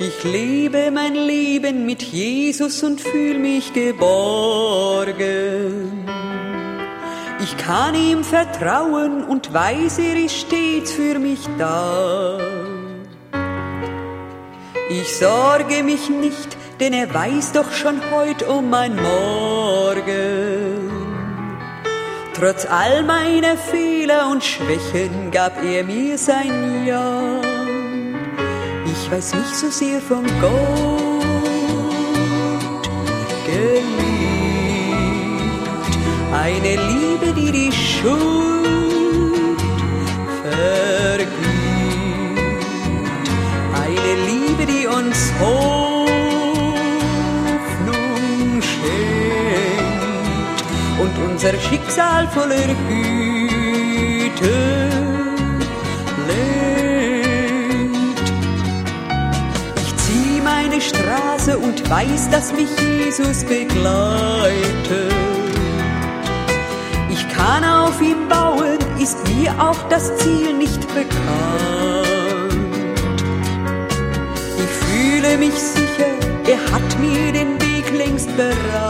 Ich lebe mein Leben mit Jesus und fühl mich geborgen. Ich kann ihm vertrauen und weiß, er ist stets für mich da. Ich sorge mich nicht, denn er weiß doch schon heut um mein Morgen. Trotz all meiner Fehler und Schwächen gab er mir sein Ja. Ich weiß nicht so sehr von Gott geliebt. Eine Liebe, die die Schuld vergibt. Eine Liebe, die uns Hoffnung schenkt und unser Schicksal voller Güte lenkt. Ich zieh meine Straße und weiß, dass mich Jesus begleitet. Ich kann auf ihn bauen, ist mir auch das Ziel nicht bekannt. Ich fühle mich sicher, er hat mir den Weg längst bereitet.